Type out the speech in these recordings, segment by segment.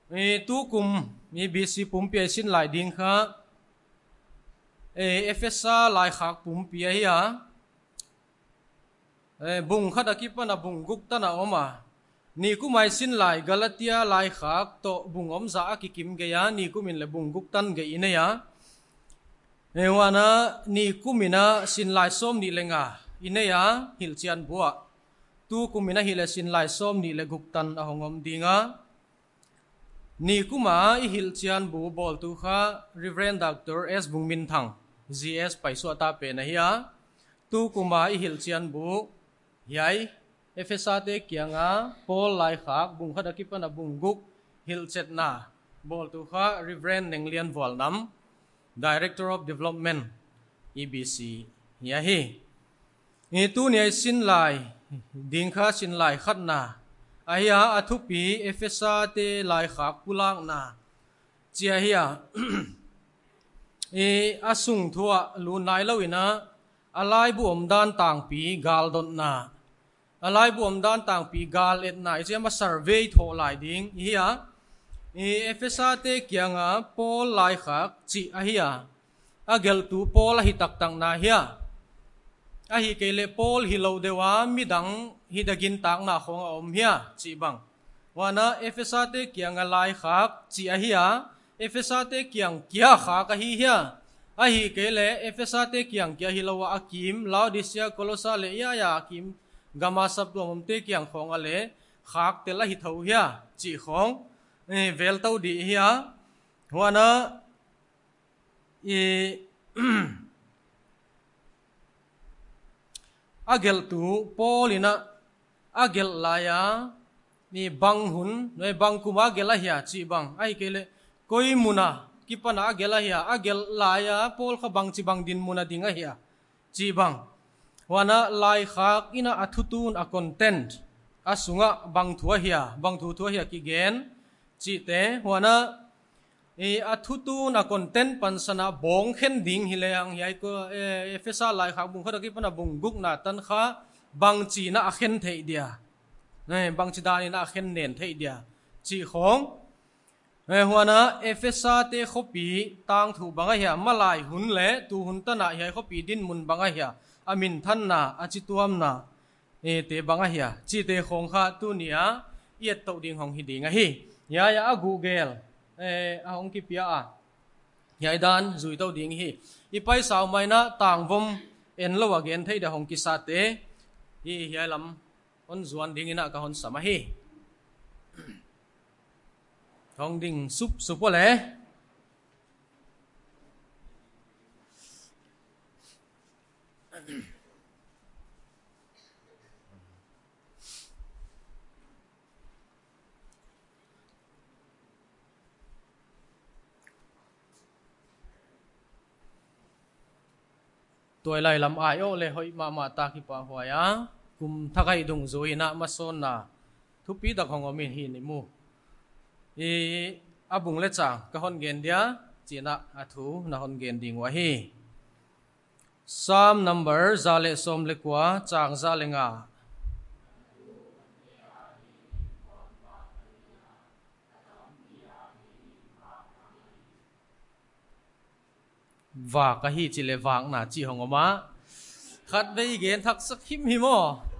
tu kum mi BC pumpi sin lai ding kha FSA lai khak pumpi ya bung khada ki pana bung gukta na oma ni ku mai sin lai Galatia lai khak to bung om za ki kim ge ya ni ku min le bung guktan ge ine ya wana ni ku mina sin lai som ni lenga ine ya hil chian bua tu ku mina hil sin lai som ni le guktan a hongom dinga ni kuma I hil chian bu bol tu kha Reverend Dr. S Bungmin Thang GS paiso ta pe na hiya tu kuma I hil chian bu yai FSA te kianga Paul lai khak bung khada ki pana bung guk hil chet na bol tu kha Reverend Nenglian Volnam Director of Development EBC ya hi tu ni sin lai ding kha sin lai khat na aya athupi FSA te lai khak pulang na chia hiya asung thua lu nai lo ina alai bu om dan tang pi gal don na alai bu om dan tang pi gal et na je ma survey tho lai ding hiya FSA te kianga Paul lai khak chi a hiya agel tu Paul hi tak tang na hiya a hi kele Paul hi lo dewa midang hi dagin tak na khong om hiya chi bang wana FSA te kianga lai khak chi a hiya FSA te kiang kia kha ka hi hiya a hi kele FSA te kiang kia hi lo wa akim Laodicea Colossa le ya akim gama sab tu om te kiang khong ale khak te la hi tho hiya chi khong vel tau di hiya wana agel tu Paulina agel laya ni bang hun noi bang kuma gela hiya chi bang ai kele koi muna kipana agela hiya agel laya Paul kha bang chi bang din muna dinga hiya chi bang wana lai khak ina athutun a content asunga bang thua hiya ki gen chi te wana athutu na content pansana bong khen ding hileang yai ko FSA lai khak bung khada ki pana bung guk na tan kha bang chi na a khen thei dia bang chi da ni na khen nen thei dia chi khong huana FSA te khopi tang thu banga hiya malai hun le tu hun ta na yai khopi din mun banga hiya amin than na achi tuam na te banga hiya chi te khong kha tu nia yet to ding hong hi dinga hi ya Google ahong ki pia a yai dan zui to ding hi ipai saw mai na tang vom en lo again thei da hong ki sa te hi yai lam on zuan ding ina ka hon sama hi hong ding sup leตัวไล่ลำอายโอเลยหอยมาตาคิปะหัวยะกุมทักให้ดงโจยนะมาโซนนะทุกปีตะของอมินหินิมูอาบุงเลจ่างก็ฮอนเกนเดียจีนะอาทูนะฮอนเกนดิงวะฮีPsalm number ซาเลสมเลกว่าจางซาเลงาว่าก็ฮีจิเลวางน่ะจีของอมาขัดไปเกณฑ์ทักสักหิมหิม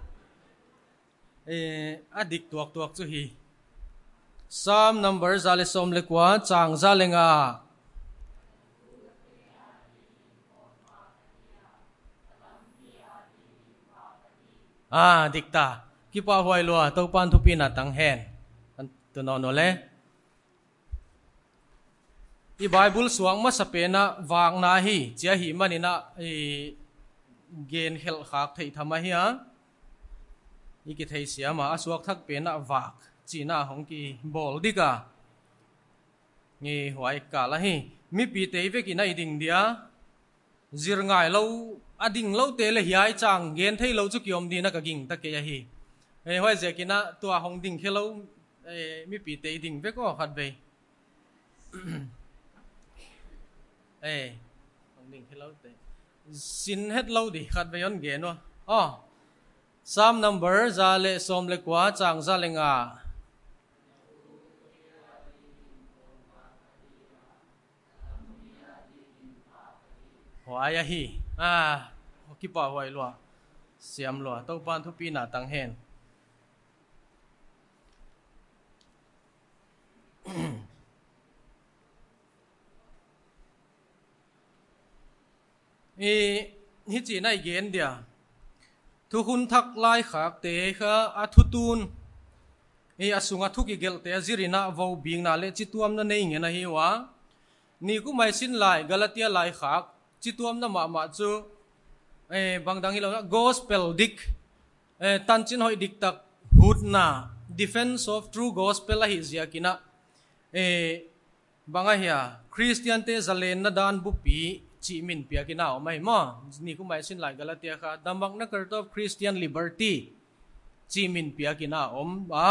อดิกตัวจุฮี Psalm number ซาเลสมเลกว่าจางซาเลงาดิกตาคิปะหวยลัวตกปันทุปีน่ะตังแหนตัวนอนเลยI Bible suang ma sapena wang na hi chia hi manina gen hel khak thei thama hi I ki thei sia ma asuak thak pena wak china hong ki bol dika ngi huai ka la hi mi pi te ve ki nai ding dia zir ngai lo ading lo te le hiai chang gen thei lo chu kiom di na ka ging ta ke ya hi hoi je ki na tua hong ding khelo mi pi te ding ve ko khat ve hong ding khelo te sin het lo di khat ve yon ge no Psalm number za le som le kwa chang za le nga hoài hi kipa hoài lo siam lo tàu pan thu pi na tang hen hi chỉ này gen dia thu hun thak lai khak te kha a thu tun asunga thu ki gel te zirina vo bing na le chituam na nei nge na hi wa ni ku mai sin lai galatia lai khak chituam na ma chu bangdang hi lo na gospel dik tan chin hoi dik tak hut na defense of true gospel a hi zia kina banga hia christian te zalen na dan bu pi chi min pia ki naw mai mo ni ku mai sin lai galatia kha damak na kartop christian liberty chi min pia ki na om ba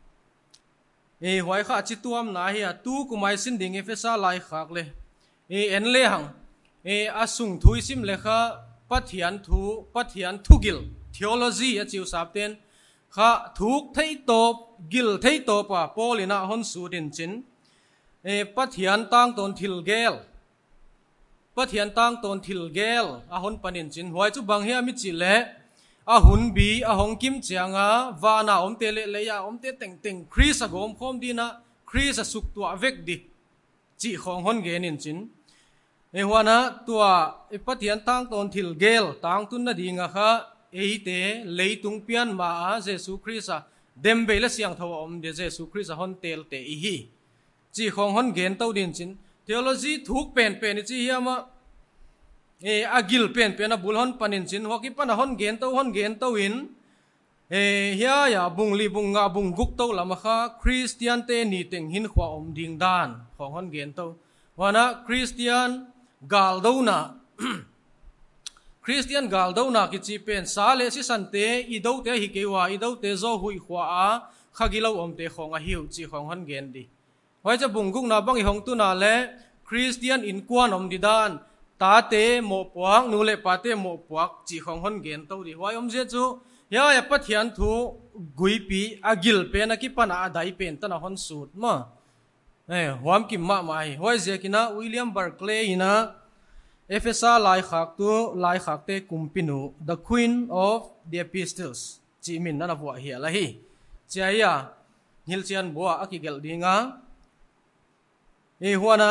hoi kha chi tuam na hi tu ku mai sin ding efesa lai khak le en le hang asung thui sim le kha pathian thu gil theology a chiu sap ten kha thuk thei top gil thei top pa polina hon su din chin pathian tang ton thil gel pathian tang ton thil gel a hon panin chin huai chu bang hi mi chi le a hun bi a hong kim chianga wana om te le le ya om te teng teng Chris a gom khom dina Chris a suk tua vek di chi khong hon ge nin chin huana tua pathian tang ton thil gel tang tun na dinga kha te leitung pian ma a Jesu Chris a dembe la siang thaw om de Jesu Chris a hon tel te hi chi khong hon gen tau din chin theology thuk pen chi hiama agil pen a bulhon panin chin hoki pana hon gen tau in hiya ya bungli bunga bung guk tau lama kha Christian te ni teng hin khwa om ding dan khong hon gen tau wana Christian gal do na Christian gal do na ki chi pen sa le si san te i do te hi ke wa i do te zo hui khwa a khagilo om te khong a hiu chi khong hon gen di hoi cha bung guk na bang i hong tu na le Christian in kwan om di dan ta te mo puak nu le pa te mo puak chi khong hon gen to di hoi om je chu ya pathian thu gui pi agil pe na ki pana adai pen ta na hon sut ma huam ki ma mai hoi je kina William Barclay ina efesa lai khak te kumpinu the queen of the epistles chi min na bua hi la hi chaya hilchian bua akigel dinga huana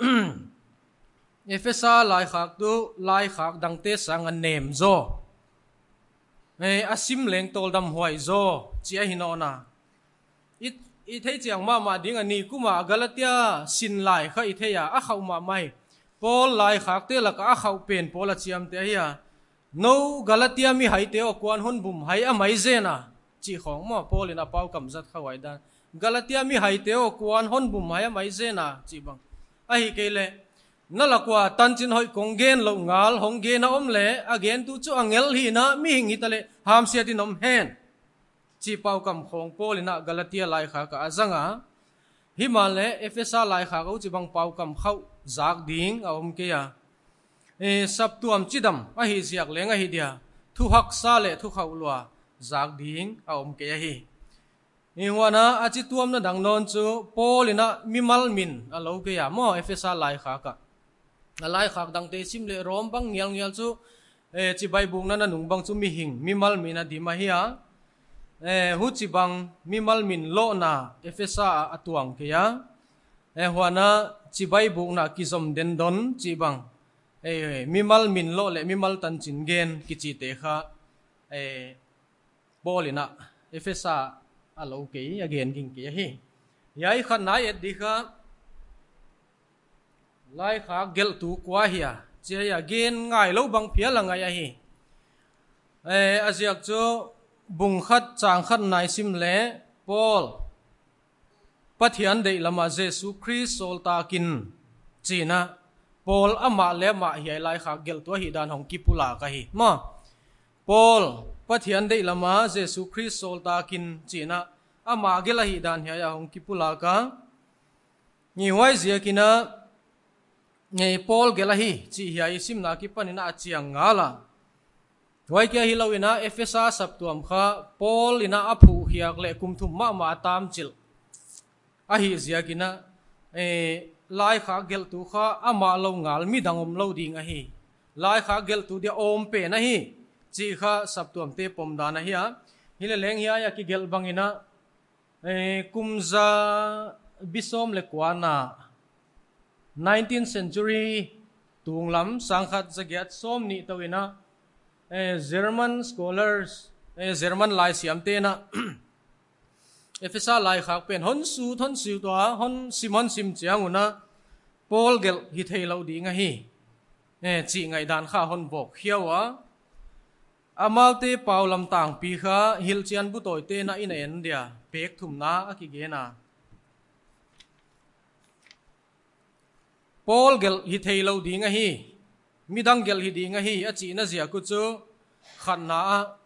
efesa lai khak dang te sang an nem zo asim leng tol dam huai zo chia hinona it thei chiang ma ding ani kuma galatia sin lai kha i theya a khau ma mai Paul lai khak te la ka khau pen Paul a chiam te ya no galatia mi hai te o kwan hun bum hai a mai zena chi khong mo Paul ina pau kam zat khawai dan galatia mi hai te o kwan hon bum hai a mai zena chi bang a hi ke le na la kwa tan chin hoi kong gen lo ngal hong gen na om le again tu chu angel hi na mi hing hi tale ham sia ti nom hen chi pau kam khong Paul ina galatia lai kha ka azanga himale efesa lai kha ko chi bang pau kam khau zak ding a om ke ya sap tuam chidam a hi ziak lenga hi dia thu hak sa le thu khau lwa zak ding a om ke ya hi wana achi tuam na dang non chu Paulina mimal min a lo ke ya mo efesa lai kha ka lai khak dang te sim le rom bang ngial chu chi bai bung na nung bang chu mi hing mimal min a di ma hi a hu chi bang mimal min lo na efesa atuang ke ya huana chi bai bung na ki zom den don chi bang mimal min lo le mimal tan chin gen ki chi te kha Paulina efesa alo ke again king ke hi yai khan nai et di kha lai kha gel tu kwa hiya che ya gen ngai lo bang phia la ngai a hi aziak cho bung khat chang khat nai sim le Paul pathian dei lama Jesu Christ sol ta kin china Paul ama le ma hi lai kha gel to hi dan hong ki pula ka hi ma Paul pathian dei lama Jesu Christ sol ta kin china ama gela hi dan hi ya hong ki pula ka ni wai zia kina ngei Paul gela hi chi hi isim na ki panina achiang ngala wai kia hi lawina Efesa saptuam kha Paul ina aphu hiak le kumthum ma tam chil a hi zia kina lai kha gel tu kha ama lo ngal mi dangom lo ding a hi lai kha gel tu dia om pe na hi chi kha sap tuam te pom da na hi a hi le leng hi ya ki gel bangina kumza bisom le kwana 19th century tunglam sangkhat zagiat som ni tawina German scholars German lai siam te na Efesa lai khak pen hon su thon siu to hon simon sim chiang una Paul gel hi theilo di nga hi chi ngai dan kha hon bok hiawa amalte paulam tang pi kha hil chian bu toy te na in en dia pek thum na aki ge na Paul gel hi theilo di nga hi midang gel hi di nga hi a chi na zia ku chu khan na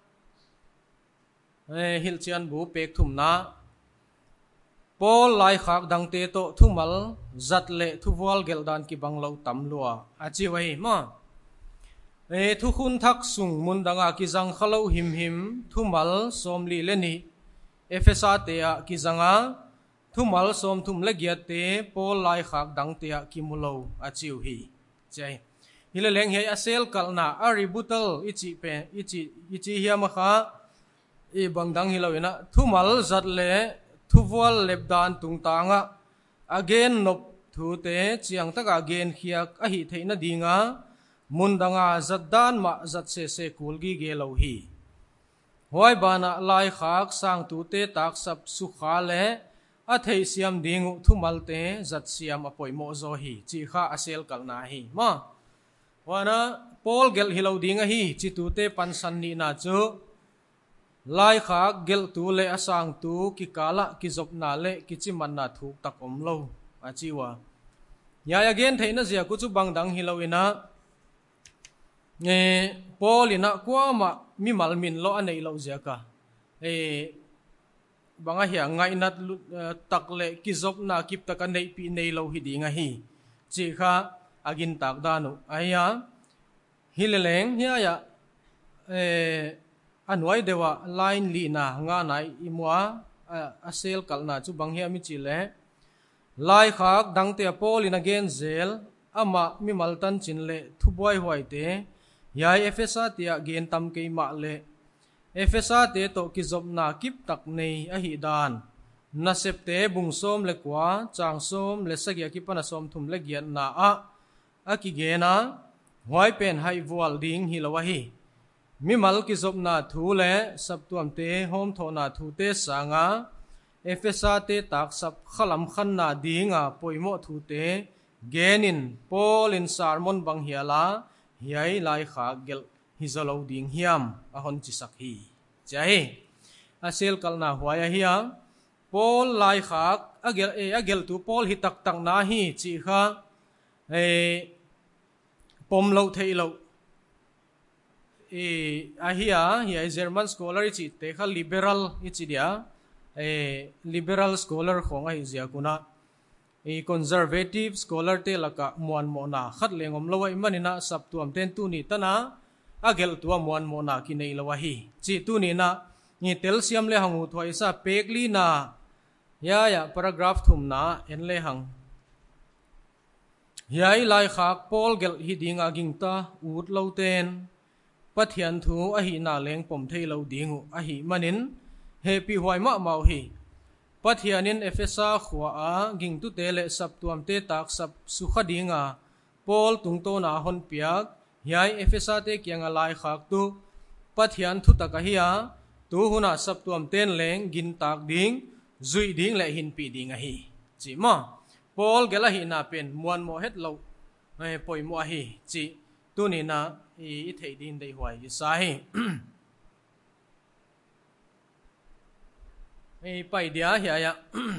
hil chian bu pek thum na Paul lai khak dang te to thumal zat le thuwal gel dan ki banglo tam lua a chi wai ma thu khun thak sung mun danga ki jang khalo him him thumal somli le ni Efesa te a ki janga thumal som thum le giat te Paul lai khak dang te a ki mulo a chiu hi chai hile leng he asel kalna a ributal ichi hiam kha e bangdang hiloina thumal zat le thuwal lebdan tungtanga again nop thu te chiang taka again khiak a hi theina dinga mundanga zaddan ma zat se kulgi ge lo hi hoi bana lai khak sang tu te tak sap su kha le a thei siam dingu thumal te zat siam apoi mo zo hi chi kha asel kalna hi ma wana Paul gel hilo dinga hi chi tu te pansan ni na chu lai khak gel tu le asang tu ki kala ki zop na le ki chi man na thuk tak om lo a chiwa ya again theina zia ku chu bangdang hiloina Paulina kwama mi malmin lo anei lo zia ka banga hi ngai nat takle ki zop na kip taka nei pi nei lo hi dinga hi chi kha agin tak danu aya hileleng hiya ya anwai dewa line li na nga nai imwa asel kalna chu bang hi mi chi le lai khak dang te Paulin again zel ama mi maltan chin le thuboi hoi te yai Efesa tia gen tam ke ma le Efesa te to ki zop na kip tak nei a hi dan na sep te bung som le kwa chang som le sagya ki pana som thum le giat na a ki ge na hoi pen hai wal ding hi lawa hi mi mal ki zop na thu le sap tuam te hom tho na thu te sanga Efesa te tak sap khalam khan na dinga poimo thu te genin Paulin sermon bang hiala hiai lai kha gel hizalo ding hiam a hon chi sak hi chai asel kalna huaya hiya Paul lai khak agel tu Paul hi tak tak na hi chi kha pom lo thei lo a hiya German scholar chi te kha liberal chi dia liberal scholar khong a hi zia kuna conservative scholar te laka muan mo na khat lengom lawai manina sap tuam ten tu ni tana agel tua muan mo na ki nei lawa hi chi tu ni na ni tel siam le hangu thoi sa pekli na ya paragraph thum na en le hang hiai lai khak Paul gel hi dinga gingta ut lo ten pathian thu a hi na leng pom thei lo dingu a hi manin happy hoi ma mau hi pathianin Efesa khwa a ging tu te le sap tuam te tak sap sukha dinga Paul tungto na hon piak hiai Efesa te kyang alai khak tu pathian thu taka hiya tu huna sap tuam ten leng gin tak ding zui ding le hin pi ding a hi chi ma Paul gela hi na pen muan mo het lo poi mo hi chi tu ni na i thei din dei hwai sa hi pai dia hiya ya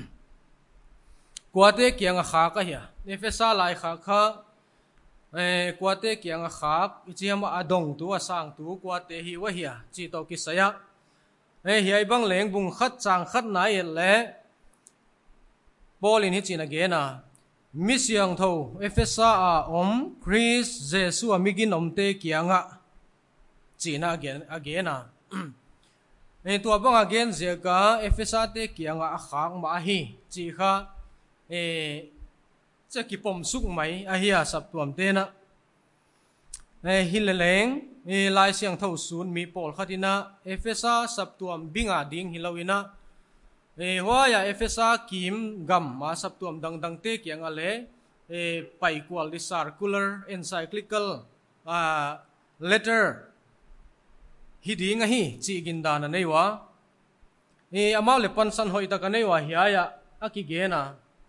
kwate kyang a kha ka hiya Efesa lai kha kha kwate kyang a khak ichiam adong tu asang tu kwate hi wa hiya chi to ki saya hiai bang leng bung khat chang khat na yel le Paulin hi chin again mi siang tho Efesa Chris Jesu amigin omte kyanga china again tua bang again zeka Efesa te kyanga a khak ma hi chi kha che ki pom suk mai a hiya sap tuam te na hileleng lai siang thau sun mi pol khatina Efesa saptuam binga ding hilawina hoya Efesa kim gam ma saptuam dang te kyang ale pai kwal di circular encyclical letter hiding hi chi gindana neiwa amau le pansan hoi ta kaneiwa hiaya akigena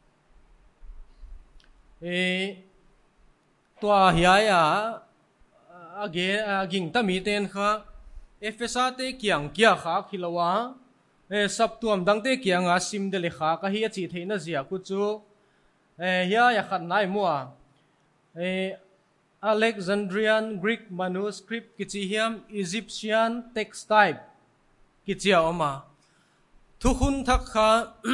tua hiaya age ging ta mi ten kha Efesa te kyang kya kha khilawa saptuam dangte kyang a sim de le kha ka hi chi theina zia ku chu hiaya khat nai muwa Alexandrian Greek manuscript kichihiam Egyptian text type kichia oma thukhun thak kha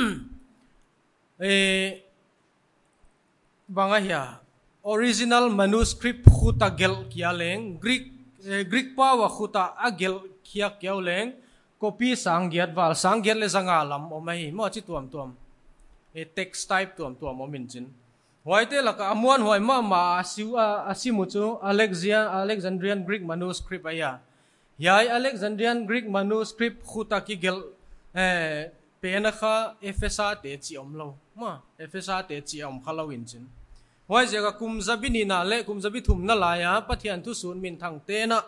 bangahia original manuscript khuta gel kialeng Greek pawa khuta agel khia kyawleng copy sanggiat wal sanggiat le zanga lam omai mo chi tuam text type tuam omin chin hoite laka amuan hoi ma asimu chu Alexandrian Greek manuscript aya yai Alexandrian Greek manuscript khuta ki gel pena kha Efesa te chi omlo ma Efesa te chi om khalawin chin hoi jega kumzabini na le kumzabi thum na la ya pathian tu sun min thang te na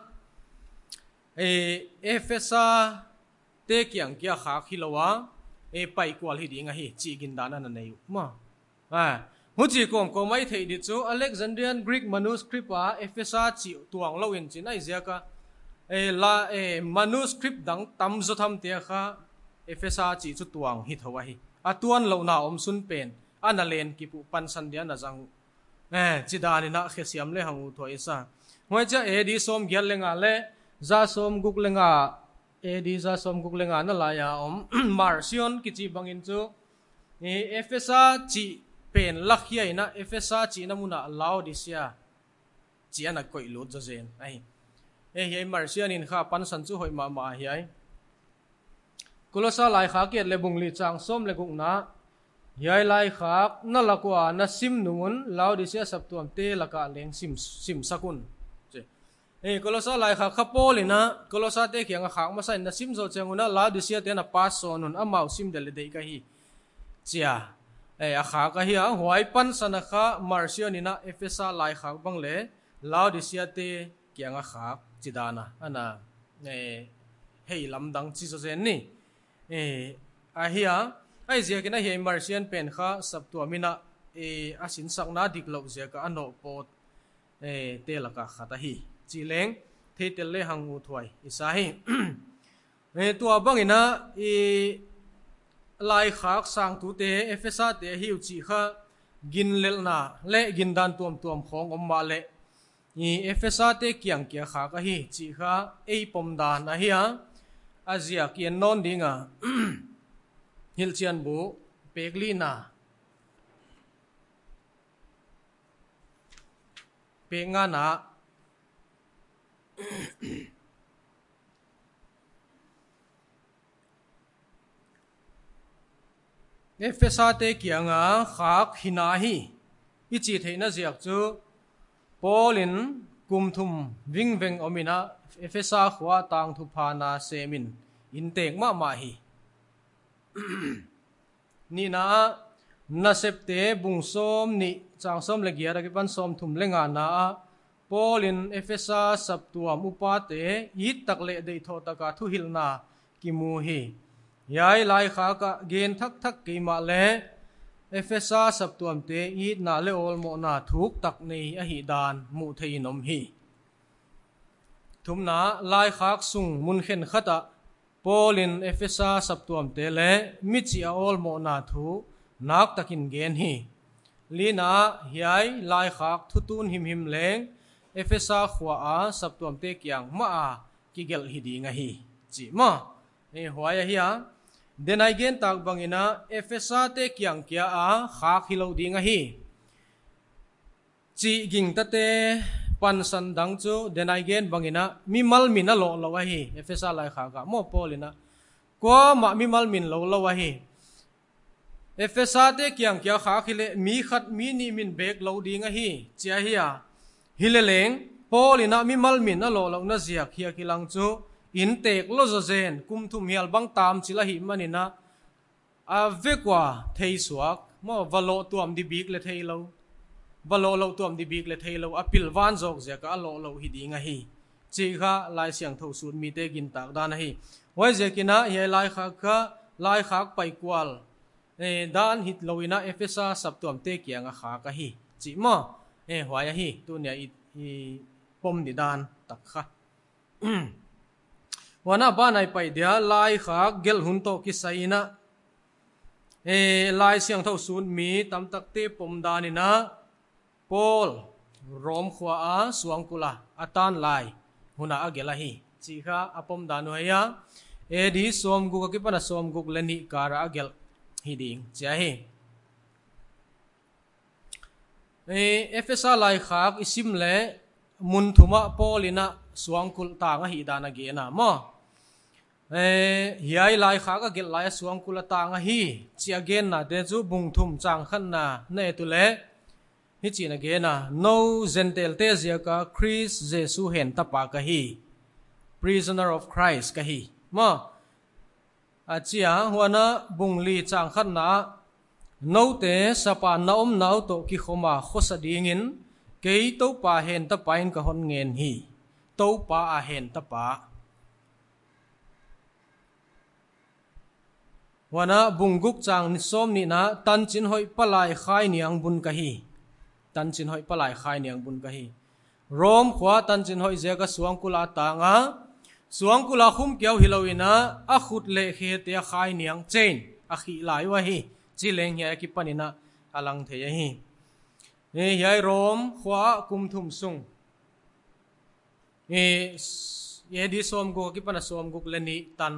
Efesa te kyang kya kha khilawa pai kwal hi dinga hi chi gindana na nei ma huji ko mai thei di chu Alexandrian Greek manuscript a Efesa chi tuang lo in chin ai zaka manuscript dang tam zo tham te kha Efesa chi chu tuang hi thawa hi atuan lo na om sun pen analen ki pu pan san dia na jang chidani na khesiam le hangu thoi sa hoi cha edi som gyal lenga le za som guk lenga edi za som guk lenga na la ya om marsion ki chi bangin chu Efesa chi pen lakhia ina Efesa chi namuna Laodicea chi ana koi lut zo zen ai he marsion in kha pan san chu hoi ma hiai Kolosa lai kha kiat le bungli chang som le guk na yai lai khak na lakwa na sim nun Laodicea saptuam te laka leng sim sakun Kolosa lai khak khapolina Kolosa te kyang khak ma sai na sim zo changuna Laodicea te na pas sonun amau sim dele dei ka hi chia a kha ka hi a huai pan sana kha marsionina Efesa lai khak bang le Laodicea te kyang khak chidana ana hei lamdang chi zo zen ni a hiya ai zia kena hi martian pen kha saptuamina asin sakna diklo zia ka ano pot te laka khata hi chileng thetel le hangu thwai isa hi tua bangina lai khak sang tu te Efesa te hiu chi kha gin lelna le gin dan tuam khong omma le Efesa te kyang kya kha ka hi chi kha ei pom dan a hi a azia kian non dinga hilchian bu peglina pengana Efesa te kianga khak hina hi ichi theina ziak chu Polin kumthum wingveng omina Efesa khwa tang thu phana semin intek ma hi ni na septe bungsom ni changsom le giara ki pan som thum lenga na Polin Efesa saptuam upate yit takle dei tho taka thu hilna ki mu hi yai lai kha ka gen thak ki ma le Efesa saptuam te yit na le ol mo na thuk tak nei a hi dan mu thei nom hi thumna lai khak sung mun khen khata Polin Efesa saptuam te le michi a ol mo na thu nak takin gen hi lina hiai lai khak thutun him leng Efesa khwa a saptuam te kyang ma a ki gel hi dinga hi chi ma hoya hi a denai gen tak bangina Efesa te kyang kya a khak hilo dinga hi chi ging ta te pan san dang chu denai gen bangina mi mal min a lo wa hi Efesa lai kha ka mo Polina ko ma mi mal min lo wa hi Efesa te kyang kya kha khile mi khat mi ni min bek lo dinga hi chia hi a hileleng Paulina mi malmin alo lo na ziak hi kilang chu in tek lo zo zen kum thum hial bang tam chila hi manina a vekwa thei suak mo valo tuam di bik le thei lo valo lo tuam di bik le thei lo apil van jok zeka alo lo hi dinga hi chi kha lai siang tho sun mi te gin tak dan hi wai zekina he lai kha kha lai khak pai kwal dan hit loina efesa sap tuam te kianga kha ka hi chi mo hwaya hi tu nya i pom di dan tak kha wana ba nai pai dia lai khak gel hun to ki saina lai siang tho sun mi tam tak te pom danina Paul rom khwa a suang kula atan lai huna agela hi chi kha apom danu ya di som gu ki pana som gu leni kara agel hi ding cha hi efesa lai khak isim le mun thuma Paulina suang kul ta nga hi dana ge na mo hiai lai khak agel lai suang kul ta nga hi chi again na de chu bung thum chang khan na ne tu le hi chi na ge na no zentel te zia ka Chris Jesu hen ta pa ka hi prisoner of Christ ka hi mo achia huana bungli chang khan na no te sapa naom nau to ki khoma khosa dingin ke to pa hen ta pain ka hon ngen hi to pa a hen ta pa wana bunguk chang ni som ni na tan chin hoi palai khai niang bun ka hi tan chin hoi palai khai niang bun ka hi rom khwa tan chin hoi je ka suang kula ta nga suang kula khum kiau hiloina a khut le khe te khai niang chen a khi lai wa hi chi leng he ki panina alang the hi yai rom khwa kum thum sung ye di som go ki pana som guk leni tan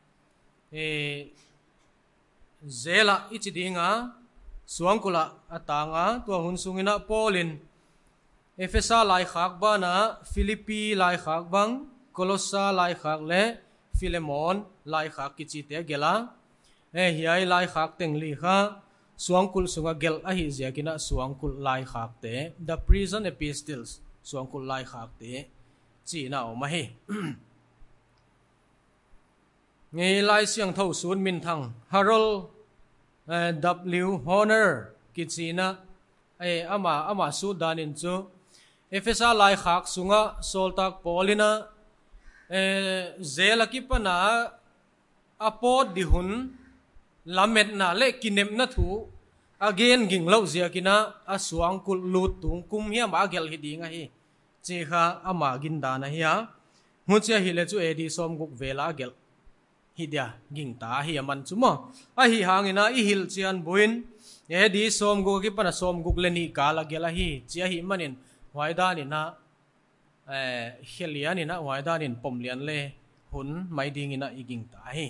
zela ichi dinga suang kula atanga to hun sungina Paulin Efesa lai khak ba na Philippi lai khak bang Colossa lai khak le Philemon lai khak ki chi te gela hiai lai khak teng li kha suangkul sunga gel a hi ziakina suangkul lai khak te the prison epistles suangkul lai khak te chi na o ma hi ngei lai siang tho sun min thang Harold W Honor ki chi na ama su danin chu Efesa lai khak sunga soltak Paulina zela ki pana apod di hun lamet na le kinem na thu again ging lo ziakina aswang kul lut tung kum hiam agel hi dinga hi chi kha ama gin dana hi a mucha hi le chu edi som guk vela gel hi dia ging ta hi man chu mo a hi hangina i hil chian buin edi som gu ki pana som guk le ni kala gela hi chia hi manin waida ni na helian ina waida nin pomlian le hun mai ding ina iging ta hi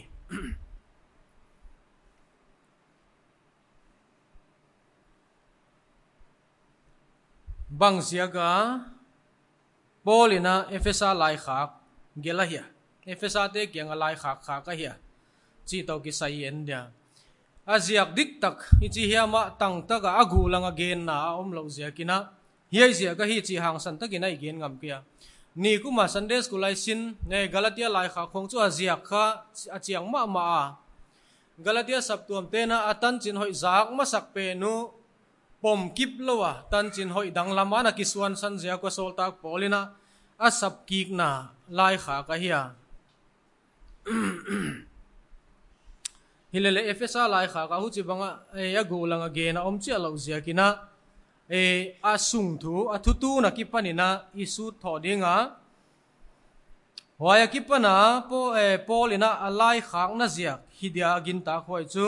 bang siaga Paulina Efesa lai khak gela hi Efesa te kyang lai khak kha ka hi chi to ki sai en dia aziak dik tak ichi hiama tang taka agu langa gen na om lo ziakina hiai zia ka hi chi hang san takina i gen ngam kia ni kuma Sunday school lai sin ne Galatia lai kha khong chu aziak kha achiang ma ma Galatia saptuam te na atan chin hoi zak ma sak pe nu pom kip lowa tan chin hoi dang lama na kiswan san zia ko sol tak Paulina asap kik na lai kha ka hiya hilele Efesa lai kha ka hu chi banga agu langa ge na om chi alo zia kina asung thu athutu na ki panina isu thodinga hoya ki pana Paulina alai khak na zia hidia gin ta khoi chu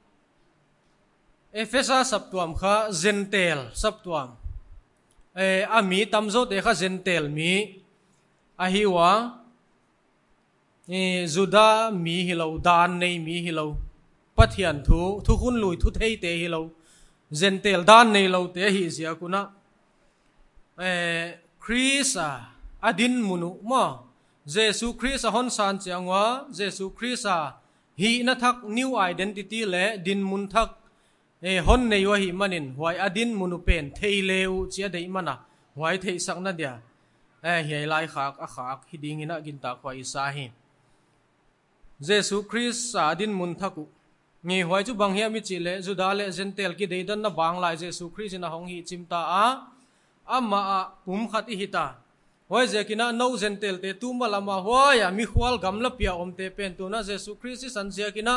Efesa saptuam kha zentel saptuam ami tamzo te kha zentel mi ahiwa Juda mi hilo dan nei mi hilo pathian thu hun lui thu thei te hilo zentel dan nei lo te hi zia kuna Chrisa adin munu mo Jesu Chrisa hon san changwa Jesu Chrisa hi na thak new identity le din mun thak hon nei wa hi manin wai adin munu pen thei leu chia dei mana wai thei sak na dia เฮียไลขากขากฮิดิงินะกินตาควายสาหิเยซูคริสต์สาดินมุนทักุงี้หวยจุบังเฮียมิจิเลจุดาเลเซนเตลกิเดดันนะบางลายเยซูคริสต์นะหงฮีจิมตาอามาปุ่มขัดอิหิตาหวยเจกินะโนเซนเตลเตตุมาลามาหวยมีขวลกำลับเปียอมเตเป็นตัวนะเยซูคริสต์สันเจียกินะ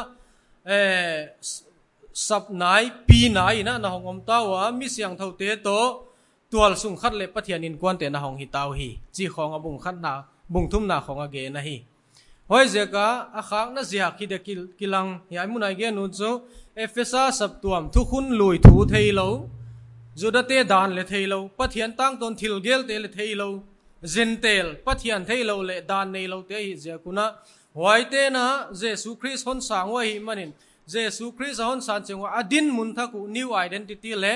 สับไหนปีไหนนะหงอมตาวะมีเสียงเท่าเตโตตัวสุงขัดเลปะเทียนินกวนเตนะหงฮิตาวฮีจีของบุงขัดนาบุงทุ่มนาของเกนะฮีหอยเจกะอาขากน่าเสียคิดกิลังยายมุนไอเกนุนซูเอฟเอซ่าสับตัวมทุกคนลุยถูเทยโลจุดเตดานเลเทยโลปะเทียนตั้งตนทิลเกลเตเลเทยโลเซนเตลปะเทียนเทยโลเลดานเนยโลเตยเจกุนะหอยเตนะเยซูคริสต์ฮอนสางว่าหิมันินเยซูคริสต์ฮอนสางเจงว่าอดินมุนทักุ new identity เล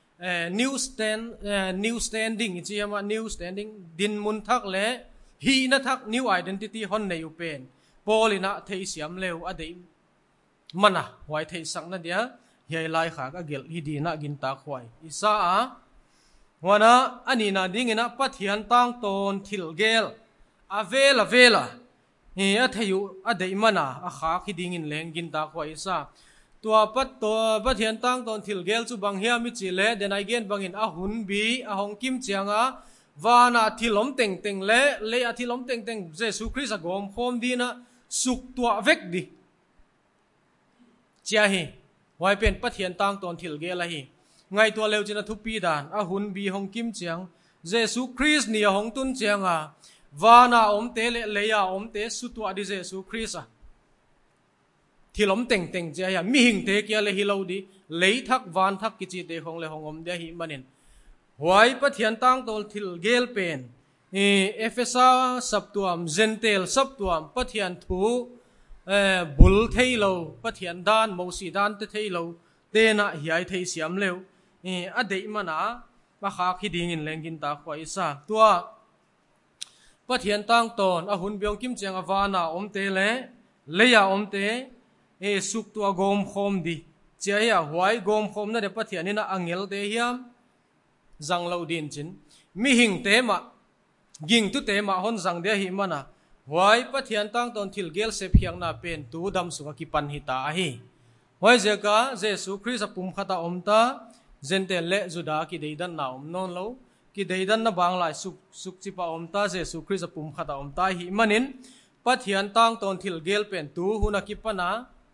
new standing จียมา new standing ดินมุนทักเลฮีนัทัก new identity ฮอนในอุเป็นปอลินะเทเสียมเลวอดีมันนะไว้เทสังนั่นเดียเฮียไลขากเกลฮีดีนะกินตาควายอิสาวันนะอันนี้นะดิ้งนะปัทยันตั้งตนทิลเกลอเวลเฮียเทยุอดีมันนะอาขากฮีดิ้งเลงกินตาควายอิสาตัวปัทยันตั้งตนทิลเกลจุบังเฮียมิจิเลเดนไอเกนบังอินอาหุนบีอาหงกิมเจียงวานาทิลมเต็งเลอทิลมเต็งเยซูคริสต์กอมโคมดีนะสุกตัวเวกดีเจ้าฮีไว้เป็นปัทยันตั้งตนทิลเกลฮีไงตัวเลวจินทุปีดานอาหุนบีหงกิมเจียงเยซูคริสต์นี่หงตุนเจียงวานาอมเตเลยาอมเตสุตัวดิเยซูคริสต์ที่ล้มเต็งเจ้ามีหิงเตะเกี่ยเลยฮิโลดีเลยทักวานทักกิจิเตของเลยของอมเดียหิมันเองหวยปัทยันตั้งตนทิลเกลเป็นเอเฟซ่าสับตัวมเซนเตลสับตัวมปัทยันทูบุลเทยโลปัทยันดานมูสีดานเทยโลเตนะเฮียเทยเสียมเลวอดีมันนะมาขาคิดิงินแรงกินตาควายซาตัวปัทยันตั้งตนอาหุนเบียงกิมเจียงอวานาอมเตเลยาอมเตสุกตัวกอมคมดีเจ้าหวยกอมคมนั่นเดี๋ยวปัทยันนี่นะอังเกลเตียมจังเราดินจินมีหิงเตมะยิงตุเตมะฮอนจังเดียหิมันนะหวยปัทยันตั้งตนทิลเกลเสพียงน่าเป็นตูดำสุขกิปันหิตาหิหวยเจ้าเยซูคริสต์ปุ่มขัดอมตาเจนเตเลจุดากิเดดันนาอมนนโลกิเดดันนาบางหลายสุกจิปาอมตาเยซูคริสต์ปุ่มขัดอมตาหิมันินปัทยันตั้งตนทิลเกลเป็นตูหุนักกิปันนะ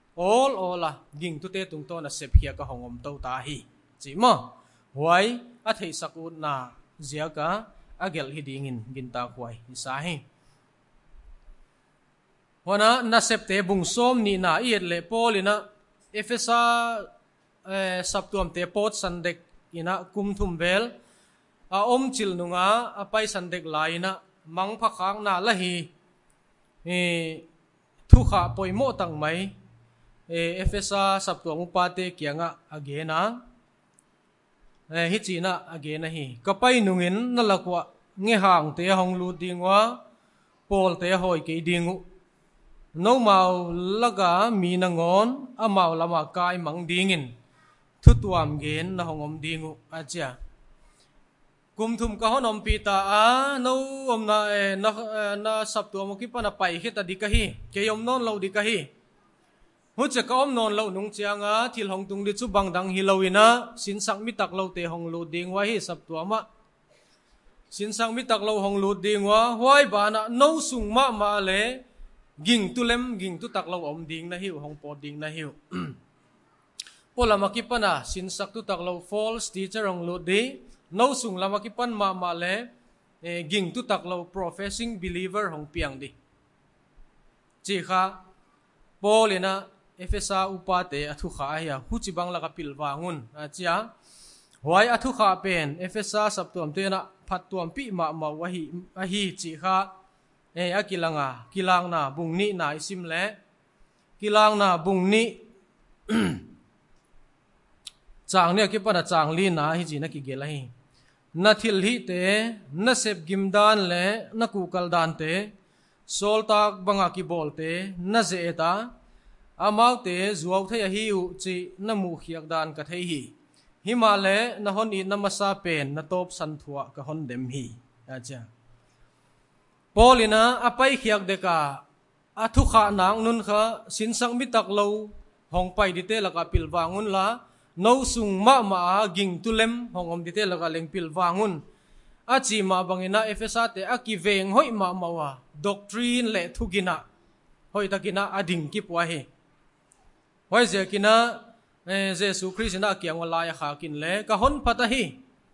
all la ging tu te tung to na sep hia ka hongom to ta hi chi ma huai a thei sakut na zia ka agel hi dingin gin ta huai sa hi wana na sep te bung som ni na iet le polina efesa saptuam te pot sandek ina kum thum bel a om chil nunga a pai sandek laina mang phakhang na la hi thu kha poimo tang mai efesa sabtua mupate kianga agena hichina agena hi kapai nungin nalakwa nge hang te hong lu dingwa pol te hoi ke dingu no mau laga mi na ngon amau lama kai mang dingin thutuam gen na hongom dingu acha kumthum ka honom pita no omna na sabtua mukipa na pai hita dikahi keyom non lo dikahi hốtจะก้มนอนเล่านุ่งเจียงที่ห้องตุงดิจุบังดังฮิโลวินะสินสังมิตักเล่าเตห้องลูดิงไว้ให้สับตัวมะสินสังมิตักเล่าห้องลูดิงว่าห้อยบานะโนสุงมาเลกิ่งตุเล็มกิ่งตุตักเล่าอมดิงนะฮิวห้องปอดิงนะฮิวพอละมากิปันนะสินสักตุตักเล่า false teacher ห้องลูดีโนสุงละมากิปันมาเลกิ่งตุตักเล่า professing believer ห้องเปียงดิจีค่ะพอเลยนะเอฟเอซ่าอุปาเตอทุขาเฮียหูจิบังละกับปิลวาnguนอาจารย์หวยอทุขาเป็นเอฟเอซ่าสับตัวมเตนะพัดตัวมปีมาวะฮีจิค่ะอากิลังนาบุงนี้นาอิสิมเล่กิลังนาบุงนี้จางเนี่ยคิดว่าจางลีนาฮิจินักกิเกลัยนัทิลฮิเตนัเซบกิมดานเล่นักูกัลดานเตโซลตากบังอากิบอลเตนัเจตาอามาเตจัวเทียฮิวจีนมูขียกดานกะเทฮีฮิมาเลนฮอนอีนมาซาเป็นนตบสันทัวกะฮอนเดมฮีอาจารย์ Paulina apai khiak deka athu kha nang nun kha sin sang mi tak lo hong pai dite laka pilwangun la no sung ma ging tulem hongom dite laka leng pilwangun achi ma bangina efesa te akiveng hoi ma mawa doctrine le thugina hoi takina ading ki pwa he hoi je kina jesu christ na kyang wala ya kha kin le ka hon phata hi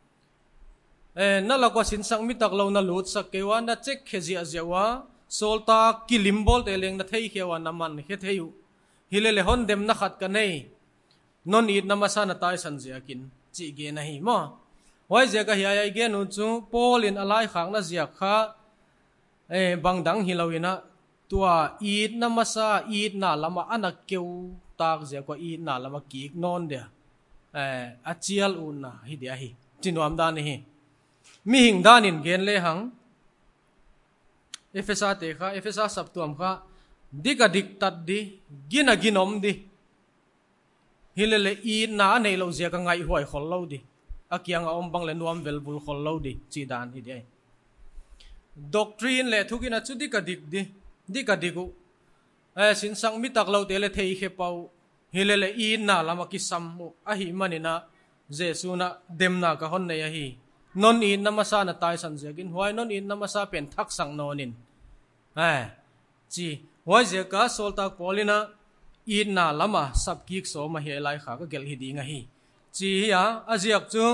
na la ko sin sang mi tak lo na lut sak kewa na chek khezi ajewa solta kilimbol te leng na thei khewa na man he theu hilele hon dem na khat ka nei non it na masana tai san je akin chi ge na hi mo hoi je ka hiya ge nu chu polin alai khang na zia kha bangdang hilawina tua it na masa it na lama anak keu tak je ko it na lama ki non de achial un na hi dia hi chinuam dan hi mi hing danin gen le hang efesa te kha efesa sab tuam kha dika dik tat di gina ginom di hilele i na nei lo je ka ngai hoi khol lo di akyang a ombang le nuam vel bul khol lo di chi dan hi dei doctrine le thukina chu dika dik di dika diku sin sang mi tak lo te le thei khe pau hilele i na lama ki sam mu a hi manina jesu na demna ka hon nei a hi non in namasa na tai san jegin huai non in namasa pen thak sang nonin chi huai je ka solta polina in na lama sab kik so ma he lai kha ka gel hi dinga hi chi ya ajiak chu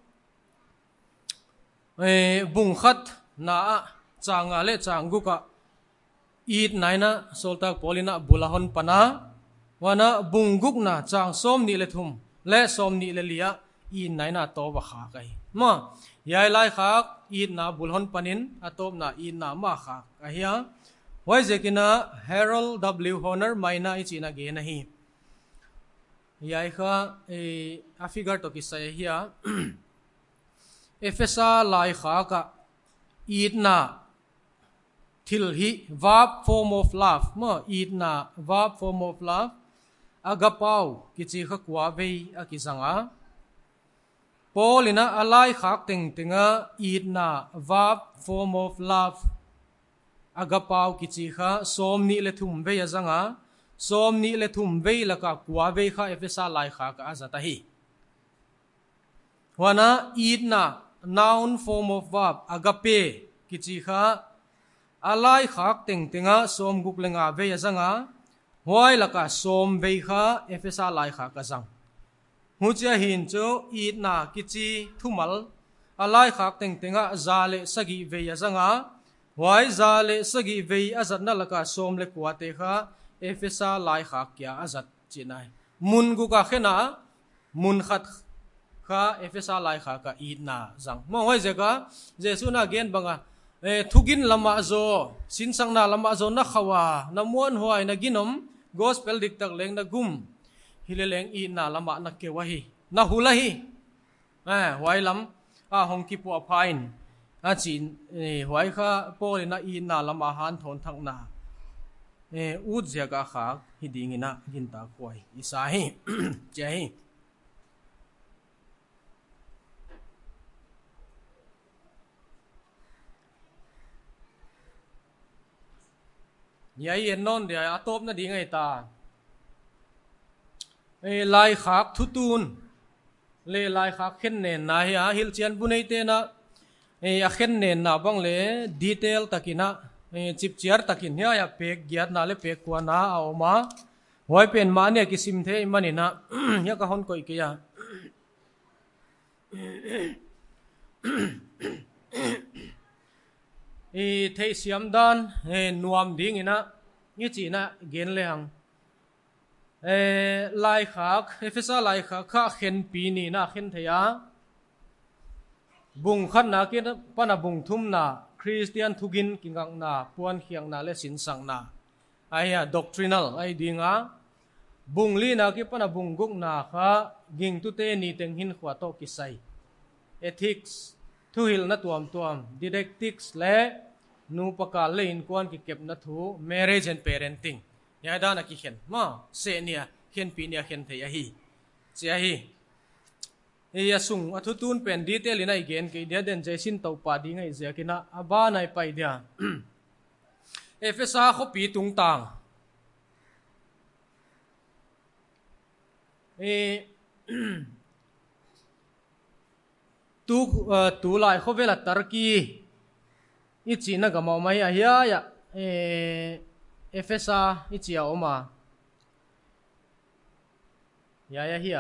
bung khat na changa le changu ka it naina solta polina bulahon pana wana bunguk na chang som ni le thum le som ni le lia in naina to ba kha kai ma yai lai khak in na bulhon panin atop na in na ma khak a hiya hoi zekina Harold W Honor maina ichina ge na hi yai kha a figure to kisai hiya efesa lai khaka in na thil hi verb form of love ma in na verb form of love agapau kichi kha kwa vei akizanga Paulina alai khak tinga it na verb form of love agapau kichi kha somni le thum ve azanga somni le thum ve laka kwa ve kha efesa lai kha ka azata hi wana it na noun form of verb agape kichi kha alai khak tinga som guk lenga ve azanga hoi laka som ve kha efesa lai kha ka zang hucha hin cho it na kichi thumal alai khak tinga zale sagi ve azanga hoi zale sagi ve azat na laka som le kwate kha efesa lai khak kya azat chinai mun gu ka khena mun khat kha efesa lai kha ka it na zang mo hoi jega jesu na gen banga thugin lama zo sin sang na lama zo na khawa na muan hoi na ginom gospel dik tak leng na gum hileleng i na lama na kewahi na hulahi hoi lam a hong ki pu phain a chin hoi kha polina i na lama han thon thak na ut jaga kha hidingina ginta koi isa hi jai yai en non dia atop na dingai ta lai khak thutun le lai khak khen nen na ya hil chian bunei te na a khen nen na bang le detail takina chip chiar takin ya ya pek giat na le pek kwa na awma hoi pen ma ne kisim the manina ya ka hon koi ke ya thei siam dan nuam ding ina ngi chi na gen le hang lai khak efesa lai khak kha khen pi ni na khen theya bung khat na ke pana bung thum na Christian thugin kingang na puan khiang na le sin sang na aya doctrinal ai dinga bung li na ke pana bung guk na kha ging tu te ni teng hin khwa to kisai ethics thu hil na tuam didactics le nu pakal le in kwan ki kep na thu marriage and parenting ya da na ki khen ma se nia khen pi nia khen thei a hi che hi ya sung athu tun pen detail ina igen ke dia den jesin to pa di ngai je kina aba nai pai dia Ephesus kho pi tung tang tu lại kho vela Turkey ichi na ga mau mai a hiya ya Ephesus ichi a oma ya hiya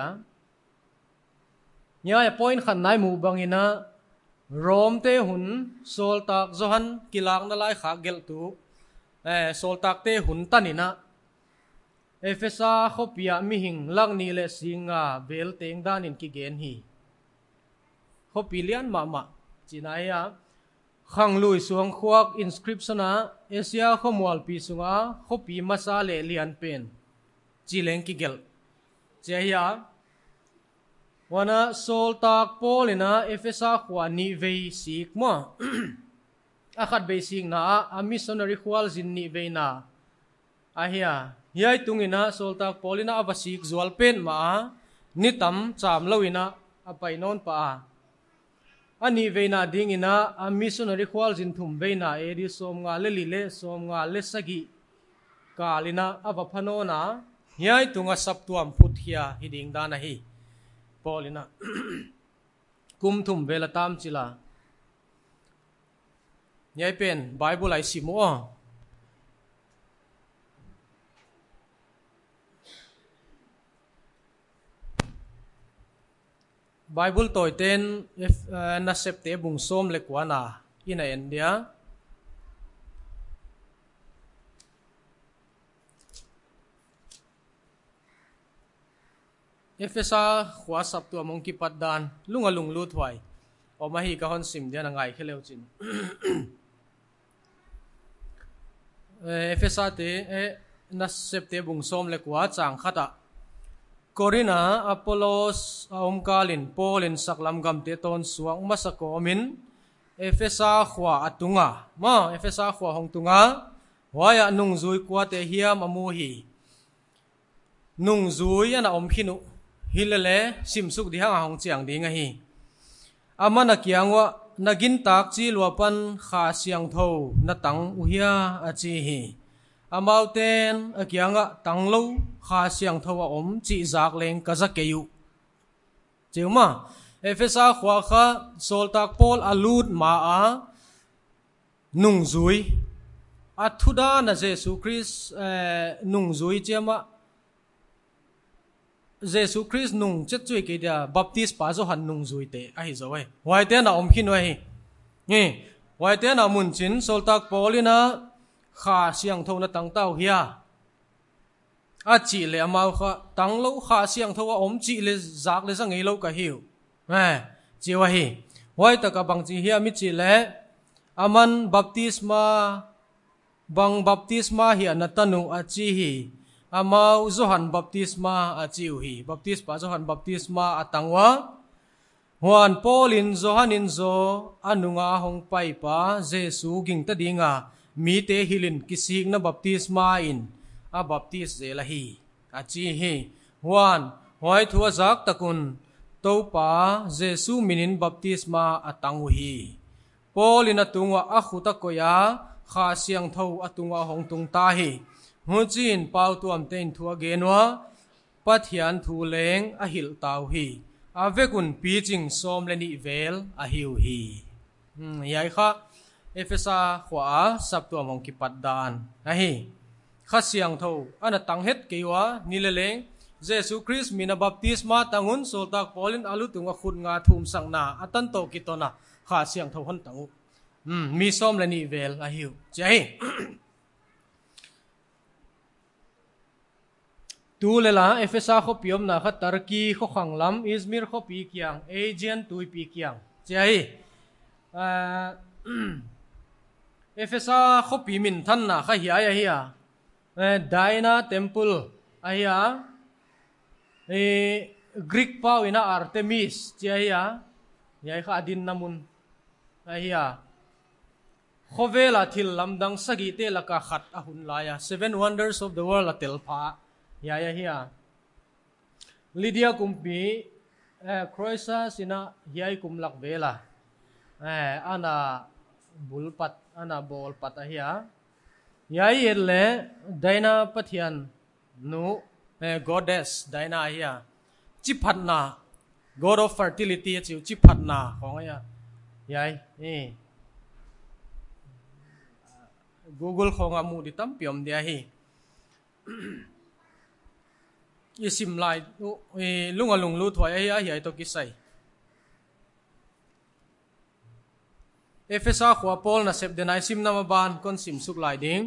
ya point khan nai mu bangina Rome te hun sol tak zohan kilak na lai kha gel tu sol tak te hun tanina Ephesus kho pia mi hing lang ni le singa bel teng dan in ki gen hi kho pilian ma chinaya khang lui suang khuak inscription a Asia kho mual pi sunga kho pi masa le lian pen chileng ki gel cheya wana sol tak polina Ephesus khwa ni vei sik mo akhat be sing na a missionary khwal zin ni ve na ahia yai tungina sol tak polina avasik zual pen ma nitam cham loina apai non pa ani veina dingina a missionary khwal jin thum veina eri som nga le lile som nga le sagi kalina ava phanona yai tunga saptuam phuthia hiding dana hi polina kum thum vela tam chila yai pen bible ai simo Bible toy ten na septe bung som le kwana ina India Ephesus khwa sap tu among ki patdan lunga lung lu thwai o mahi ka hon sim dia na ngai kheleu chin Ephesus te na septe bung som le kwa chang khata Corina Apollos Kalin Paulin saklam gam te ton suang masakomin Ephesus khwa atunga ma Ephesus khwa hong tunga waya nung zui kwa te hiam amu hi nung zui ana om khinu hilale simsuk di hang hong chiang ding hi amana kiangwa nagin tak chi luapan kha siang tho na tang uhia achi hi amauten akianga tanglo kha siang thowa om chi zak leng kazakeyu cheuma Ephesus khwa kha sol tak pol alut ma a nung zui athuda na Jesu Christ nung zui chema Jesu Christ nung chet chui ke dia baptist pa zo han nung zui te a hi zo we wai te na om khin we hi ni wai te na mun chin sol tak polina kha siang tho na tang tau hia a chi le amau kha tang lo kha siang tho om chi le zak le sang ei lo ka hiu chi wa hi wai ta ka bang chi hia mi chi le aman baptisma bang baptisma hi anatanu a chi hi amau zohan baptisma a chiu hi baptisma zohan baptisma atangwa Juan Paulin zohanin zo anunga hong pai pa Jesu ging ta dinga mi te hilin kisig na baptisma in a baptis zela hi a chi hi Juan hoi thua zak takun to pa Jesu minin baptisma atangu hi Paulin atungwa a khuta koya kha siang tho atunga hong tung ta hi Hujin pau tuam ten thua genwa pathian thu leng a hil tau hi avekun pitching som leni vel a hiu hi yai kha Ephesus khwa sap tu among ki patdan a hi kha siang tho ana tang het kewa nileleng Jesu Christ mina baptisma tangun soltak polin alu tunga khut nga thum sangna atan to kitona kha siang tho hon tangu mi som leni vel a hiu chai tu lela Ephesus kho piom na kha Turkey kho khanglam Izmir kho pi kyang Aegean tui pi kyang chai Ephesus kho pi min than na kha hiya Diana temple aya Greek pau ina Artemis chai yai kha adin namun aya khovela thil lamdang sagi te laka khat ahun laya 7 wonders of the world atel pha ya hiya Lydia kumpi Croatia sina hiai kumlak vela ana bulpat ana bol pat hiya ยายเอเลไดนาปะเทียนนูgoddess ไดนาเฮียจิพัดนา god of fertility จิวจิพัดนาของเฮียยายGoogle ของอามูดิตั้มเปียมเดียฮียี่สิมไลลุงลุงรู้ถอยไอ้ยายตัวกิใส่เอฟเอสอาขวาปอลน่ะเสพเดนไอซิมนามาบานคนสิมสุกไลดิ้ง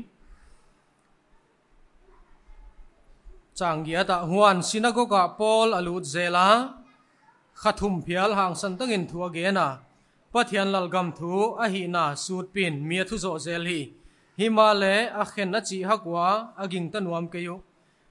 จางเกียตะฮวนซินาโกกะปอลอลูดเซลาขัดทุ่มเพียลห่างสันตั้งอินทัวเกน่ะปัทยันลัลกัมทูอาหินาสูดปินเมียทุโซเซลฮีฮิมาเลอาเขนนัจีฮักวาอากิงตันวามเกยุ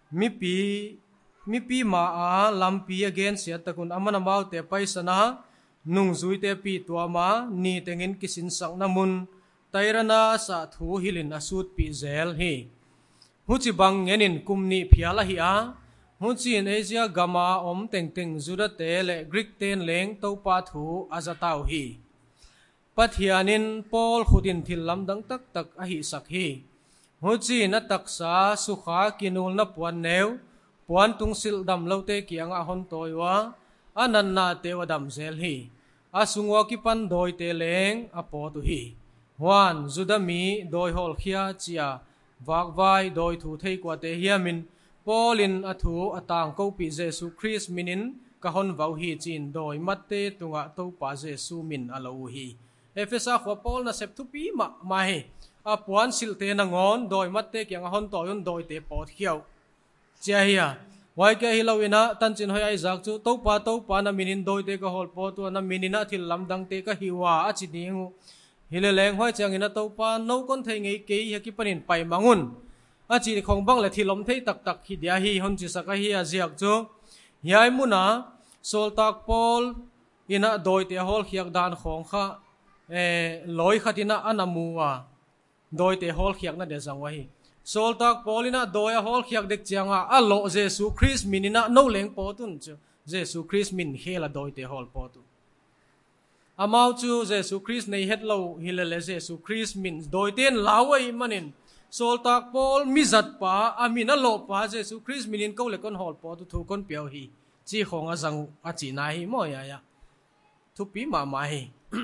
มิปีมาอาลัมปีอเกนเสียตะกุนอามันามาวเตไปสนะนุ่งซุยเตปีตัวมานีเตงินกิสินสังนามุนไตรนาสะทูฮิลินอสูดปีเซลฮีหูจิบังเงินินกุมนีพิอาลาฮิอาหูจินเอเชียกามาอมเต็งเต็งจุดเตเลกริกเตนเลงเต้าปาทูอาจาตาวฮีปัทยานินปอลขุดินทิลลำดังตักตักอหิสักฮีหูจีนตักษาสุขากินูลนับวันเนวปวนตุงสิลดำเลวเตกียงอาหอนตัววะอันนันนาเตวดำเซลฮีอาสุงวกิปันโดยเตเลงอปอตุฮีวันจุดมีโดยฮอลเคียจียวากไวโดยถูเทกว่าเตเฮียมินปอลินอถูอตางกูปิเจสุคริสมินินกะฮอนวาวฮีจีนโดยมัตเตตุงะตูปาเจสุมินอลาวฮีเอฟเอสอาขวาปอลน่ะเสพทุปีมาเฮอาปวนสิลเตนงอนโดยมัตเตกียงอาหอนต่อยนโดยเตปอดเขียวเจียเฮียไว้แกฮิลาวินะตันจินหอยไอซักจูตูปานามินินโดยเตกะฮอลปอตัวนามินินะทิลลำดังเตกะฮิวาอาจิดิงูฮิเลเลงหอยเจียงอินะตูปาโนก้นเทงไอเกยกิปนินไปมังุนอาจิดิของบังเลทิลมเทตักฮิเดียฮีฮอนจิสักฮิอาเจียกจูยายมุนะโซลตักปอลอินะโดยเตฮอลเขียกดานของข้าลอยขัดินะอันอามัวโดยเตฮอลเขียกนั่นเดจังไว้โซลตักปอลินะโดยฮอลเขียกเด็กจังอ่ะโลเจสุคริสมินินะโนเลงปอตุนจูเจสุคริสมินเฮละโดยเตฮอลปอตุอามาวจูเจสุคริสในเฮดโลฮิเลเลเจสุคริสมินโดยเตียนลาวไว้มันินโซลตักปอลมิจัดป้าอามินะโลป้าเจสุคริสมินินเขาเล็กคนฮอลปอตุทุกคนเปียวฮีจีของอาจังอาจีนาฮีมอยายะทุปีมาฮี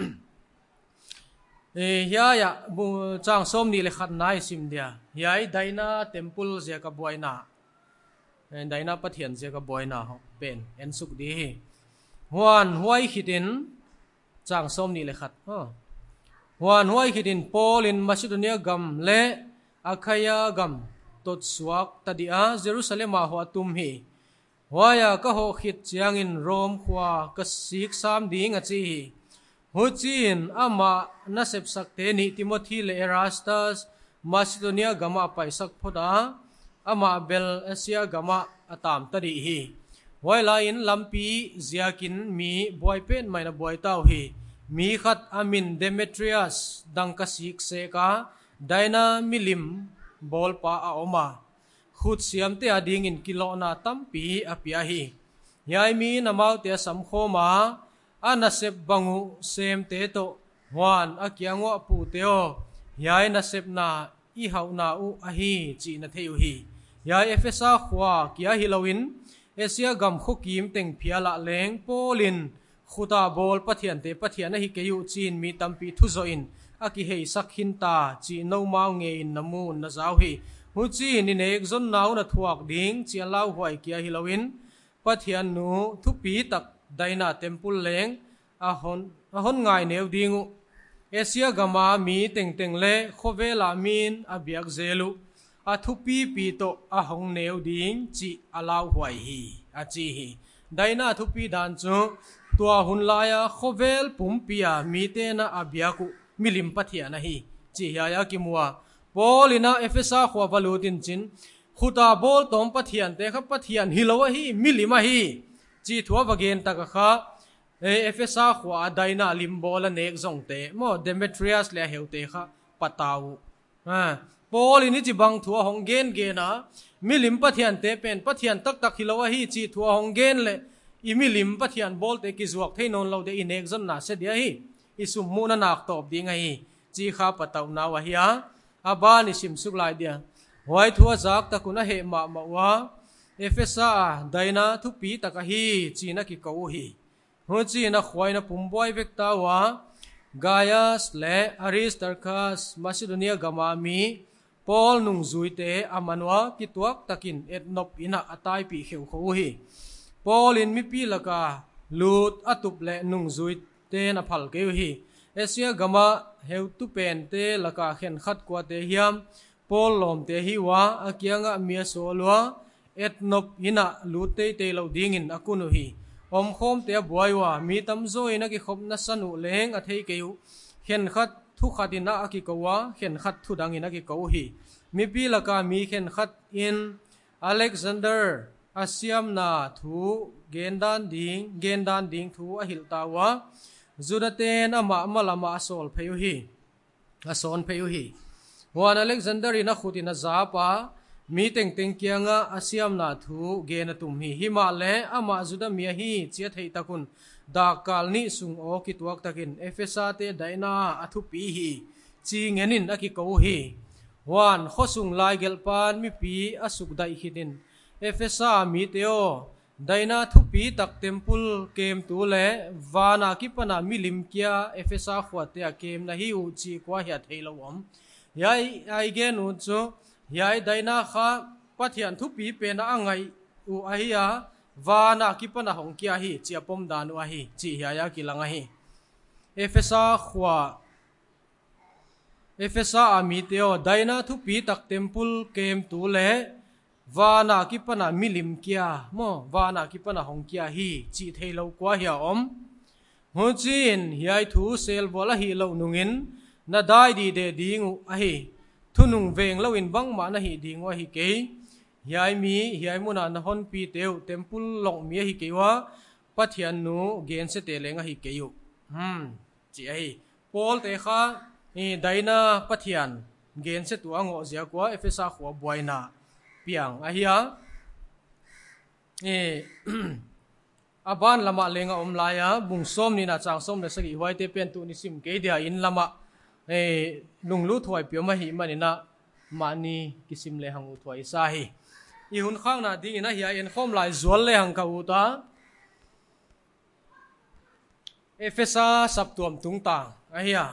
เฮียบุจางส้มนี่เลยขัดนายสิมเดียเฮียไดนาเทมเพลเสียกับบอยนาไดนาปะเทียนเสียกับบอยนาเป็นเอ็นสุกดีฮวนห้วยขิดินจางส้มนี่เลยขัดฮวนห้วยขิดินปอลินมาซิโดเนียกัมเละอาคายากัมตดสวกตัดอาเยรูซาเล็มมาหัวตุมฮีวายาก็หอขิดเจียงอินโรมขวากสิกสามดีงจีฮูจินอามานาเซปสักเทนิติโมธีเลเอราสตัสมาซิโดเนียกามาไปสักพดาอามาเบลเอเซียกามาอตามตดีฮีไวลาอินลัมปีเซียกินมีบอยเป็นไม่นะบอยเต้าฮีมีขัดอามินเดเมทริอัสดังกสิกเซกาไดนามิลิมบอลปาอาอมาขุดเสียมเตอดิ่งอินกิโลนาตัมปีอภิยาฮียายมีนามาวเตสัมโคมาอานาเซบบังูเซมเตโตวันอากิยังวะปูเตโอยายนาเซบนาอีหาวนาอุอาฮีจีนาเทยุฮียายเอฟเอสาขวากิยาฮิลาวินเอเซียกัมขุกิมเต็งพิอาละเลงโปลินขุตาบอลปะเทียนเตปะเทียนนะฮิเกยุจีนมีตัมปีทุโซอินอากิเฮสักหินตาจีนเอามาเงอินนามูนนาซาวฮีหูจีนนี่เอกจนนาวนาทวกดิ้งจีนลาวหวยกิยาฮิลาวินปะเทียนนูทุปีตักไดนาเทมเพลเลงอาหอนง่ายเนวดิงูเอเชียกามามีเต็งเล่โคเวลามินอาเบียกเซลุอาทุปีโตอาหงเนวดิงจีอาลาวหวยฮีอาจีฮีไดนาทุปีดานจูตัวหุนลายาโคเวลปุ่มปียมีเตนะอาเบียกุมิลิมปัทยานะฮีจีฮายากิมัวบอลินาเอฟเอสาขวาบาลูตินจินขุตาบอลตอมปัทยันเตครับปัทยันฮิลาวะฮีมิลิมาฮีจีทัววะเกนตะกะคะเอฟเอสาขวาไดนาลิมบอลเนกซงเตโมเดเมทริอัสเลเฮวเตคะปะตาวปอลินิจิบังทัวหงเกนนะมิลิมปัทยันเตเป็นปัทยันตักฮิลาวะฮีจีทัวหงเกนเลอีมิลิมปัทยันบอลเตกิจวกเทนนเราเดอินเอกซนนาเสเดียฮีอิสุมมูนานักตอบดีไงจีข้าปะตาวนาวะฮี abani sim suk lai dia hoi thua zak takuna he ma wa efesa daina thu pi takahi china ki ko hi hu china khwaina pumboi vekta wa Gaius le Aristarchus Macedonia gamami Paul nung zuite amanwa kituak takin etnop ina atai pi kheu kho hi Paul in mi pi laka lut atup le nung zuite na phal ke hi Asia gama heu tu pen te laka khen khat kwa te hiam Paul lom te hi wa akianga mia so lwa etnop ina lute te lo dingin akunu hi om khom te buai wa mi tam zo ina ki khop na sanu leng a thei keu khen khat thu khatina aki kowa khen khat thu dangina ki ko hi mi pi laka mi khen khat in Alexander Asiam na thu gendan ding thu a hil tawa Judaten ama malama asol pheu hi ason pheu hi wan Alexander ina khutina zapa mi teng kianga Asiam na thu gena tum hi himale ama juda mi hi chia thei takun da kalni sung o ki tuak takin Efesa te daina athu pi hi chi ngenin aki ko hi wan khosung lai gelpan mi pi asuk dai hidin Efesa mi teo daina thu pi tak temple kem tu le wana ki pana milim kia Efesa khwate kem na hi u chi kwa hya theilawom yai ai gen u chu yai daina kha pathian thu pi pe na angai u ahia wana ki pana hong kia hi chiapom dan wa hi chi hya ki langa hi Efesa ami teo daina thu pi tak temple kem tu le wana ki pana milim kia mo wana ki pana hong kia hi chi theilo kwa hia om hu chin hiai thu sel bola hi lo nungin na dai di de dingu a hi thunung veng lo in bang ma na hi dingwa hi ke hiai muna na hon pi teu temple long mi hi ke wa pathian nu gen se te lenga hi ke yu chi ai Paul te kha e daina pathian gen se tu ango zia kwa Efesa khwa buaina piang ahia aban lama lenga omlaya bungsom ni na changsom na sagi huaite pen tu ni sim ke dia in lama lunglu thoi pyo ma hi manina mani kisim le hang uthoi sa hi i hun khang na ding ina hia en khom lai zual le hang ka uta Efesa saptuam tungta ahia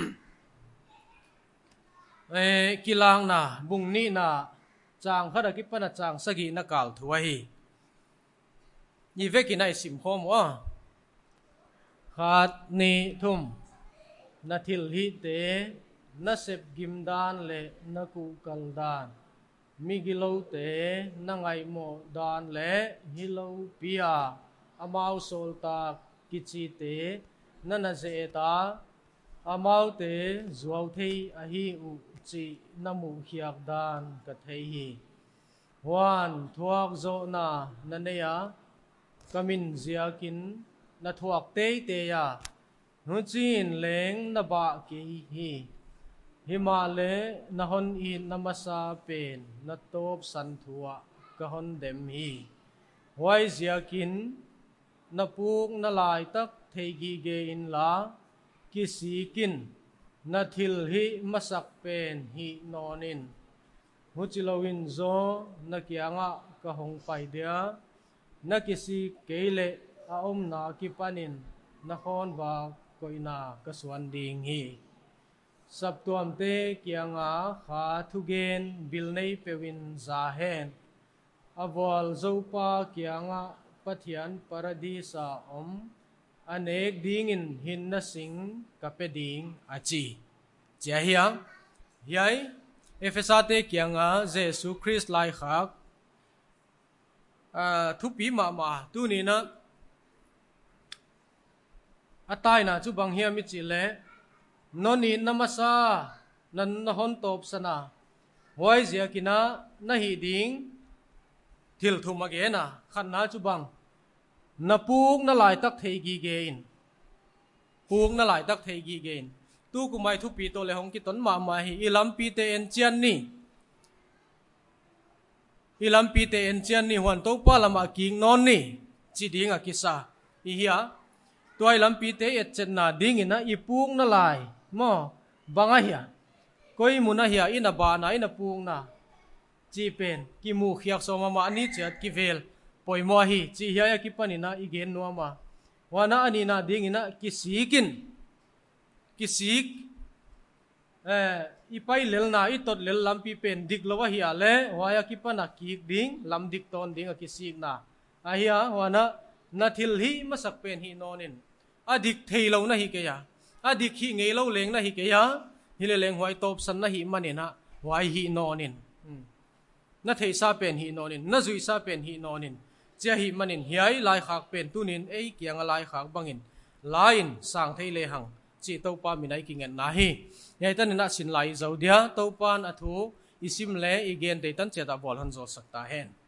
kilang na bungni na chang khada ki pana chang sagi na kal thuai hi ni vekina isim khom wa khat ni thum na thil hi te na sep gimdan le na ku kaldan migilo te na ngai mo dan le hilo pia amau solta kichi te na na zeta amau te zuaw thei ahi u chi namu hiak dan ka thei hi wan thuak zo na naneya kamin ziakin na thuak te ya nu chin leng na ba ki hi himale na hon in namasa pen na top san thua ka hon dem hi wai ziakin na puk na lai tak thei gi ge in la kisikin na thil hi masak pen hi nonin huchilowin zo na kianga ka hong pai dia na kisi keile a na ki panin na khon wa koina ka suan ding hi saptuam te kianga kha thugen bilnei pewin zahen avol zopa kianga pathian paradisa anek dingin hin na sing kapeding achi chahia yai Efesa te kianga Jesu Christ lai khak thupi ma tu ni na atai na chu bang hiam mi chi le noni namasa nan na hon top sana hoi zia kina na hi ding thil thum age na khan na chu bang na puk na lai tak thei gi gein puk na lai tak thei gi gein tu ku mai thu pi to le hong ki ton ma hi ilam pi te en chian ni hwan to pa lama king non ni chi ding a kisa i hia toy lam pi te et chen na ding ina i puk na lai mo banga hia koi muna hiya ina ba na ina pung na chi pen ki mu khiak so ma ani chat ki vel poimo hi chi hiya ki panina igen no ma wana ani na dingina ki sikin ki sik ipai lel na i tot lel lampi pen dik lowa hi ale waya ki pana ki ding lam dik ton ding ki sik na ahia wana na thil hi masak pen hi nonin adik theilo na hi ke ya adik hi ngei lo leng na hi ke ya hi le leng huai top san na hi manina wai hi nonin na thei sa pen hi nonin na zui sa pen hi nonin chia hi manin hiai lai khak pen tunin ei kiang lai khak bangin lain sang thei le hang chi to pa minai ki ngen na hi nhai tan na sin lai zo dia to pan athu isim le igen de tan cheta bol han zo sakta hen